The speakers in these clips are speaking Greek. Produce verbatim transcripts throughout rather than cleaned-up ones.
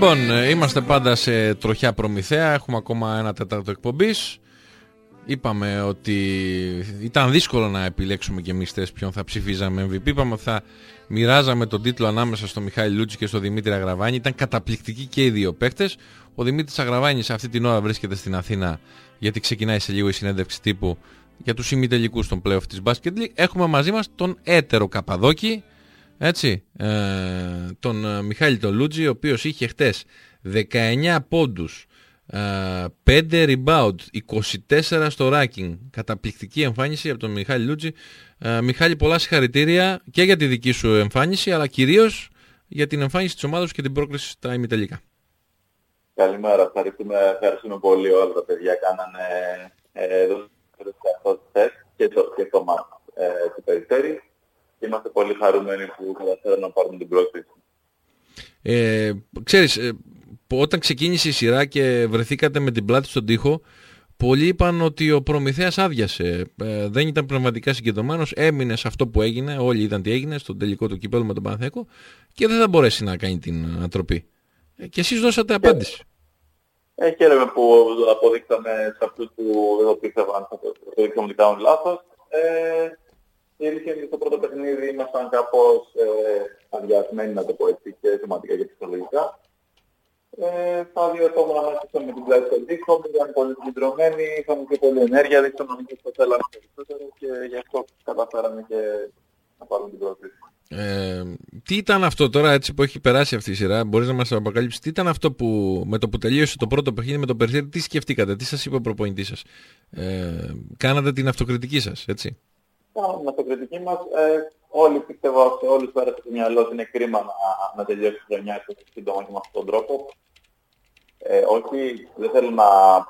Λοιπόν, είμαστε πάντα σε τροχιά Προμηθέα. Έχουμε ακόμα ένα τέταρτο εκπομπής. Είπαμε ότι ήταν δύσκολο να επιλέξουμε και εμείς χθες ποιον θα ψηφίζαμε εμ βι πι. Είπαμε ότι θα μοιράζαμε τον τίτλο ανάμεσα στο Μιχάλη Λούτζη και στο Δημήτρη Αγραβάνη. Ήταν καταπληκτικοί και οι δύο παίκτες. Ο Δημήτρης Αγραβάνης αυτή την ώρα βρίσκεται στην Αθήνα, γιατί ξεκινάει σε λίγο η συνέντευξη τύπου για τους ημιτελικούς των play-off της Basket League. Έχουμε μαζί μας τον έτερο Καπαδόκη, έτσι, ε, τον ε, Μιχάλη τον Λούτζη, ο οποίος είχε χτες δεκαεννιά πόντους, Uh, πέντε rebound, είκοσι τέσσερα στο ranking. Καταπληκτική εμφάνιση από τον Μιχάλη Λούτζη. uh, Μιχάλη, πολλά συγχαρητήρια και για τη δική σου εμφάνιση, αλλά κυρίως για την εμφάνιση της ομάδας και την πρόκριση στα ημιτελικά. Καλημέρα, ευχαριστούμε, ευχαριστούμε πολύ όλα τα παιδιά. Κάνανε εδώ και το, και το μάτς ε, του Περιστέρι. Είμαστε πολύ χαρούμενοι που καταφέραμε να πάρουμε την πρόκριση. ε, Ξέρεις, ε, όταν ξεκίνησε η σειρά και βρεθήκατε με την πλάτη στον τοίχο, πολλοί είπαν ότι ο Προμηθέας άδειασε. Ε, δεν ήταν πνευματικά συγκεντρωμένος, έμεινε σε αυτό που έγινε. Όλοι είδαν τι έγινε στον τελικό του κυπέλλου με τον Παναθηναϊκό και δεν θα μπορέσει να κάνει την ανατροπή. Ε, και εσείς δώσατε απάντηση. Ε, χαίρομαι που αποδείξαμε σε αυτούς που δεν το πίστευαν, αποδείξαμε ότι κάνουν λάθος. Ε, η αλήθεια είναι ότι στο πρώτο παιχνίδι ήμασταν κάπως ε, αδειασμένοι, να το πω έτσι, και θεματικά και ψυχολογικά. Ε, στα δύο επόμενα μέσα με την πλάτη στον τοίχο, ήταν πολύ συγκεντρωμένοι, είχαμε και πολλή ενέργεια, δείξαμε ότι το θέλαμε περισσότερο και γι' αυτό καταφέραμε και να πάρουμε την πρόκληση. Ε, τι ήταν αυτό τώρα, έτσι που έχει περάσει αυτή η σειρά, μπορείς να μας αποκαλύψεις, τι ήταν αυτό που με το που τελείωσε το πρώτο παιχνίδι με τον Περιστέρι, τι σκεφτήκατε, τι σας είπε ο προπονητής σας? Ε, κάνατε την αυτοκριτική σας, έτσι? Κάναμε την αυτοκριτική μας. Ε, όλοι πιστεύω, σε όλους πέρασε στο μυαλό ότι είναι κρίμα να, να τελειώσει η χρονιά και σύντομα και με αυτόν τον τρόπο. Ε, όχι, δεν θέλω να,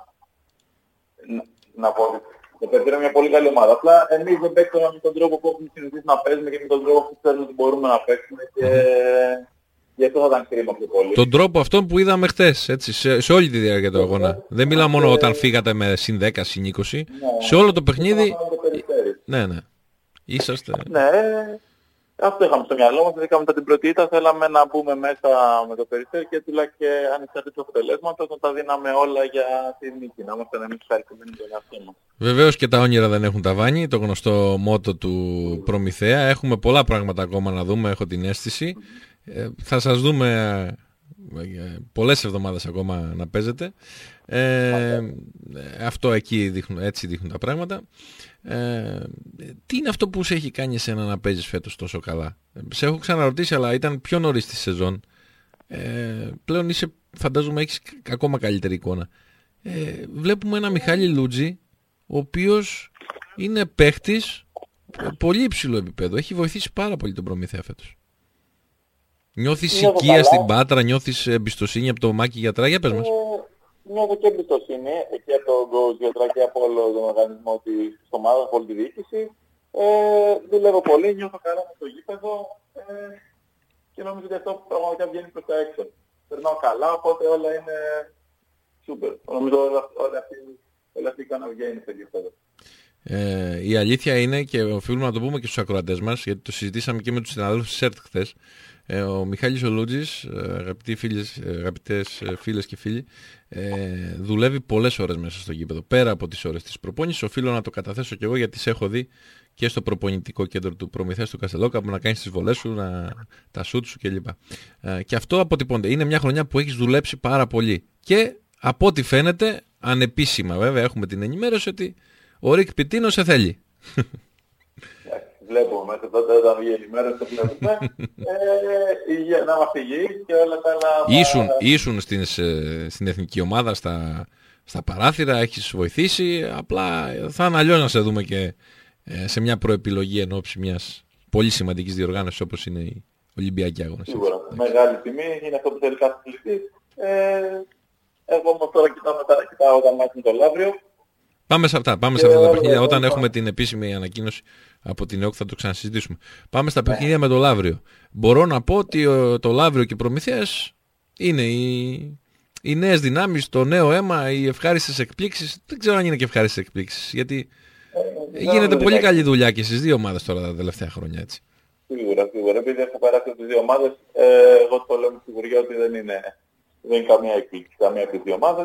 να, να πω ότι το Περιστέρι είναι μια πολύ καλή ομάδα. Απλά εμείς δεν παίξαμε με τον τρόπο που έχουμε συνηθίσει να παίζουμε και με τον τρόπο που ξέρουμε ότι μπορούμε να παίξουμε και mm. γι' αυτό θα ήταν κρίμα πιο πολύ. Τον τρόπο αυτόν που είδαμε χτες, έτσι, σε, σε όλη τη διάρκεια του αγώνα. Yeah. Δεν μιλάω μόνο yeah. όταν φύγατε με συν δέκα, συν είκοσι. Yeah. Σε όλο το παιχνίδι. Ναι, ναι. Είσαστε. Ναι. Αυτό είχαμε στο μυαλό μας, είχαμε μετά την πρώτη ήττα, θέλαμε να μπούμε μέσα με το Περιστέρι και τουλάχιστον ανεξάρτητα του αποτελέσματος να τα δίναμε όλα για τη νίκη, να είμαστε εμείς χαριτωμένοι τον εαυτό μας. Βεβαίως και τα όνειρα δεν έχουν ταβάνι, το γνωστό μότο του Προμηθέα. Έχουμε πολλά πράγματα ακόμα να δούμε, έχω την αίσθηση. Ε, θα σας δούμε ε, πολλές εβδομάδες ακόμα να παίζετε. Ε, αυτό εκεί δείχνουν, έτσι δείχνουν τα πράγματα. Ε, τι είναι αυτό που σε έχει κάνει εσένα να παίζεις φέτος τόσο καλά? Σε έχω ξαναρωτήσει, αλλά ήταν πιο νωρίς τη σεζόν. Ε, πλέον είσαι, φαντάζομαι έχεις ακόμα καλύτερη εικόνα. Ε, βλέπουμε ένα Μιχάλη Λούτζη, ο οποίος είναι παίχτης πολύ υψηλό επίπεδο. Έχει βοηθήσει πάρα πολύ τον Προμηθέα φέτος. Νιώθεις οικία στην Πάτρα, νιώθεις εμπιστοσύνη από το Μάκη Γιατρά? Για πες μας. Νιώθω και εμπιστοσύνη και από τον coach Γιατρά και από όλο τον οργανισμό της ομάδας, από όλη τη διοίκηση. Ε, δουλεύω πολύ, νιώθω καλά με το γήπεδο ε, και νομίζω ότι αυτό πραγματικά βγαίνει προς τα έξω. Περνάω καλά, οπότε όλα είναι super. Νομίζω όλα, όλα αυτή, όλα αυτή η εικόνα βγαίνει στο γήπεδο. Ε, η αλήθεια είναι, και οφείλουμε να το πούμε και στους ακροατές μας, γιατί το συζητήσαμε και με τους συναδέλφους της ΕΡΤ χθες, ε, ο Μιχάλης ο Λούτζης, αγαπητοί φίλες, αγαπητές φίλες και φίλοι, ε, δουλεύει πολλές ώρες μέσα στο γήπεδο, πέρα από τις ώρες της προπόνησης. Οφείλω να το καταθέσω κι εγώ, γιατί σε έχω δει και στο προπονητικό κέντρο του Προμηθέα του Καστελόκαπου να κάνεις τις βολές σου, να, τα σούτ σου κλπ. Ε, και αυτό αποτυπώνεται. Είναι μια χρονιά που έχεις δουλέψει πάρα πολύ και από ό,τι φαίνεται, ανεπίσημα βέβαια, έχουμε την ενημέρωση ότι ο Ρικ Πιτίνο σε θέλει. Βλέπουμε μέσα τότε όταν βγει η ενημέρωση το βλέπουμε. ε, να μας φυγεί και όλα τα άλλα. Ήσουν, ήσουν στην, στην εθνική ομάδα στα, στα παράθυρα, έχεις βοηθήσει. Απλά θα είναι αλλιώς να σε δούμε και ε, σε μια προεπιλογή εν ώψη μιας πολύ σημαντικής διοργάνωσης όπως είναι η Ολυμπιακή Αγώνες. Σίγουρα. Μεγάλη τιμή, είναι αυτό που θέλει κάθε αθλητής. Ε, εγώ όμως τώρα κοιτάω μετά, κοιτάω όταν μάθουμε το Λαύριο. Πάμε σε αυτά, πάμε σε αυτά τα παιχνίδια. Όταν έχουμε την επίσημη ανακοίνωση από την ΕΟΚ θα το ξανασυζητήσουμε. Πάμε στα παιχνίδια με το Λαύριο. Μπορώ να πω ότι το Λαύριο και η Προμηθέας είναι οι, οι νέες δυνάμεις, το νέο αίμα, οι ευχάριστες εκπλήξεις. Δεν ξέρω αν είναι και ευχάριστες εκπλήξεις, γιατί ε, γίνεται πολύ καλή δουλειά και στις δύο ομάδες τώρα τα τελευταία χρόνια, έτσι. Σίγουρα, σίγουρα. Επειδή έχω περάσει από τις δύο ομάδες, ε, εγώ το λέω με σιγουριά ότι δεν είναι δεν είναι καμία εκπλήξη, καμία από τις δύο ομάδες.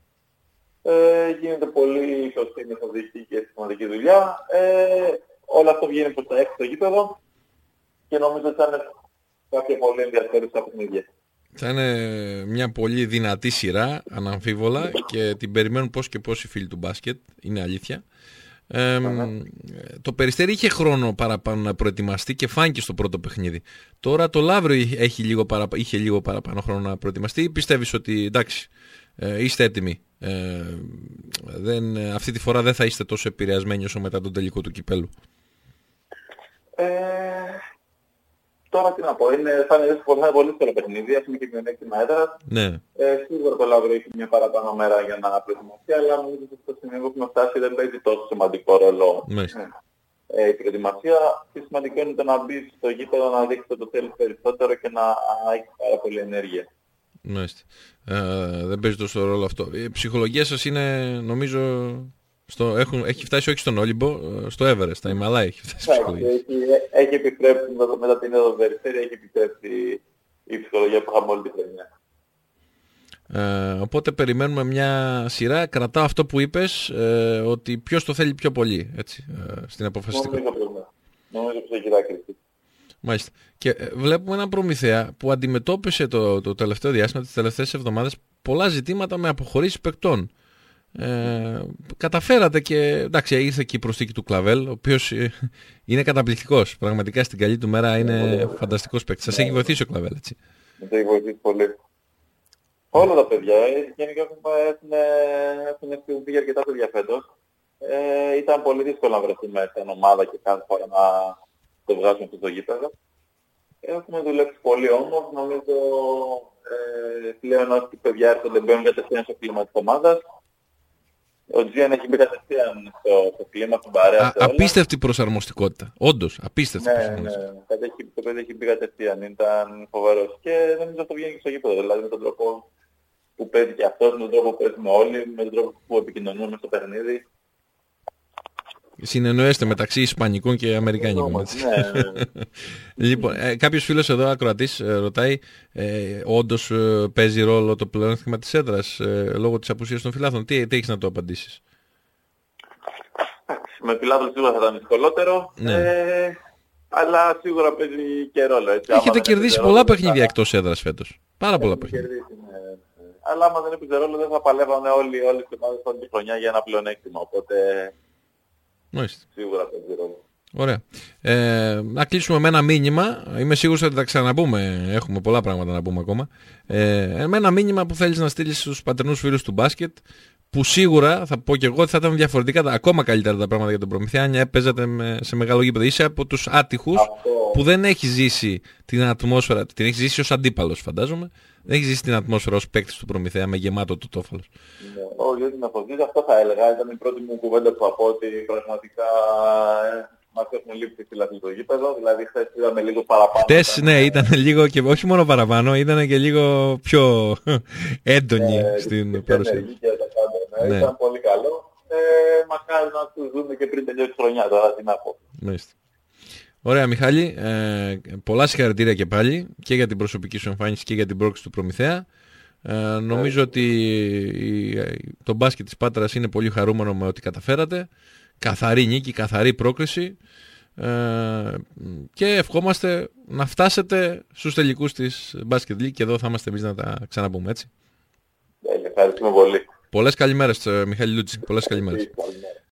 Ε, γίνεται πολύ σωστή μεθοδική και σημαντική δουλειά. Ε, όλο αυτό βγαίνει προς τα έξω στο γήπεδο και νομίζω ότι θα είναι κάποια πολύ ενδιαφέρουσα παιχνίδια. Θα είναι μια πολύ δυνατή σειρά, αναμφίβολα, και την περιμένουν πώς και πώς οι φίλοι του μπάσκετ, είναι αλήθεια. Ε, mm-hmm. Το Περιστέρι είχε χρόνο παραπάνω να προετοιμαστεί και φάνηκε στο πρώτο παιχνίδι. Τώρα το Λαύριο έχει λίγο παραπα... είχε λίγο παραπάνω χρόνο να προετοιμαστεί. Πιστεύεις ότι εντάξει, ε, είστε έτοιμοι? Ε, δεν, αυτή τη φορά δεν θα είστε τόσο επηρεασμένοι όσο μετά τον τελικό του κυπέλου? Ε, τώρα τι να πω, είναι, θα είναι πολύ, πολύ δύσκολο παιχνίδι, έχουμε και μειονέκτημα έδρας. Ναι. Ε, σίγουρα το Λαύριο έχει μια παραπάνω μέρα για να προετοιμαστεί, αλλά νομίζω ότι στο σημείο που έχουμε φτάσει δεν παίζει τόσο σημαντικό ρόλο ε, η προετοιμασία. Πιο σημαντικό είναι το να μπει στο γήπεδο, να δείξει το θέλει περισσότερο και να έχει πάρα πολύ ενέργεια. Μάλιστα. Ε, δεν παίζει τόσο ρόλο αυτό. Η ψυχολογία σας είναι, νομίζω, στο, έχουν, έχει φτάσει όχι στον Όλυμπο, στο Everest, στα Ιμαλάια έχει φτάσει η ψυχολογία. Έχει, έχει επιστρέψει μετά την έδω Περιστέρι, έχει επιστρέψει η ψυχολογία που είχαμε όλη τη χρονιά. Ε, οπότε περιμένουμε μια σειρά. Κρατάω αυτό που είπες, ε, ότι ποιος το θέλει πιο πολύ, έτσι, ε, στην αποφασιστικότητα. Νομίζω πως έχει δάκρυση. Μάλιστα. Και ε, βλέπουμε έναν Προμηθέα που αντιμετώπισε το, το τελευταίο διάστημα, τις τελευταίες εβδομάδες, πολλά ζητήματα με αποχωρήσεις παικτών. Ε, καταφέρατε και εντάξει, ήρθε και η προσθήκη του Κλαβέλ, ο οποίος ε, είναι καταπληκτικός. Πραγματικά στην καλή του μέρα είναι φανταστικός παίκτης. Σας έχει βοηθήσει ο Κλαβέλ, έτσι? Μας έχει βοηθήσει πολύ. Όλα τα παιδιά, γενικά έχουν φύγει αρκετά παιδιά φέτος. Ε, ήταν πολύ δύσκολο να βρεθούμε στην ομάδα και κάθε φορά να το βγάζουμε στο γήπεδο. Έχουμε δουλέψει πολύ όμως, νομίζω ε, πλέον όσοι παιδιά έρχονται μπαίνουν κατευθείαν στο κλίμα της ομάδας. Ο Τζιάν έχει μπει κατευθείαν στο, στο κλίμα, στην παρέα. Α, απίστευτη προσαρμοστικότητα. Όντως, απίστευτη ναι, προσαρμοστικότητα. Ναι, ναι. Το παιδί έχει μπει κατευθείαν, ήταν φοβερός. Και νομίζω αυτό βγαίνει και στο γήπεδο. Δηλαδή με τον τρόπο που παίζει και αυτός, με τον τρόπο που παίζουμε όλοι, με τον τρόπο που επικοινωνούμε στο παιχνίδι. Συνεννοέστε μεταξύ Ισπανικών και Αμερικάνικων. Ναι, ναι. Λοιπόν, ε, κάποιος φίλος εδώ, ακροατής, ε, ρωτάει, ε, όντως ε, παίζει ρόλο το πλεονέκτημα της έδρας ε, λόγω της απουσίας των φιλάθλων? Τι, τι έχεις να το απαντήσεις? Με φιλάθλους σίγουρα θα ήταν δυσκολότερο, ναι. ε, αλλά σίγουρα παίζει και ρόλο. Έτσι. Έχετε κερδίσει πολλά ρόλο, παιχνίδια εκτός έδρας φέτος. Πάρα πολλά παιχνίδια. Κερδίσει, ναι. Αλλά άμα δεν έπαιζε ρόλο δεν θα παλεύανε όλοι, όλες τις ομάδες όλη τη χρονιά για ένα πλεονέκτημα. Οπότε Μάλιστα. Σίγουρα παίζει ρόλο. Ωραία. Ε, να κλείσουμε με ένα μήνυμα. Είμαι σίγουρος ότι θα ξαναπούμε. Έχουμε πολλά πράγματα να πούμε ακόμα. Ε, με ένα μήνυμα που θέλεις να στείλεις στους πατρινούς φίλους του μπάσκετ, που σίγουρα θα πω και εγώ ότι θα ήταν διαφορετικά, ακόμα καλύτερα τα πράγματα για τον Προμηθέα αν έπαιζατε σε μεγάλο γήπεδο. Είσαι από τους άτυχους αυτό που δεν έχει ζήσει την ατμόσφαιρα. Την έχει ζήσει ως αντίπαλος, φαντάζομαι. Δεν έχει ζήσει την ατμόσφαιρα ως παίκτης του Προμηθέα με γεμάτο το τόφαλος. Ναι, όχι, δεν έχω ζήσει. Αυτό θα έλεγα. Ήταν η πρώτη μου κουβέντα που θα πω ότι πραγματικά ε, μας έχουν λείψει φύλακοι στο γήπεδο. Δηλαδή χθες είδαμε λίγο παραπάνω. Χθες ήταν... ναι, ήταν λίγο και όχι μόνο παραπάνω, ήταν και λίγο πιο έντονη ε, στην παρουσία. Ναι, ναι. Ήταν πολύ καλό. Ε, μακάρι να τους δούμε και πριν τελειώσει η χρονιά τώρα, τι να πω. Μάλιστα. Ωραία, Μιχάλη, ε, πολλά συγχαρητήρια και πάλι και για την προσωπική σου εμφάνιση και για την πρόκληση του Προμηθέα. Ε, νομίζω ότι η, το μπάσκετ της Πάτρας είναι πολύ χαρούμενο με ό,τι καταφέρατε. Καθαρή νίκη, καθαρή πρόκληση. Ε, και ευχόμαστε να φτάσετε στους τελικούς της Basket League και εδώ θα είμαστε εμείς να τα ξαναπούμε, έτσι. Ε, ευχαριστούμε πολύ. Πολλές καλημέρες, Μιχάλη Λούτση. Πολλές καλημέρες.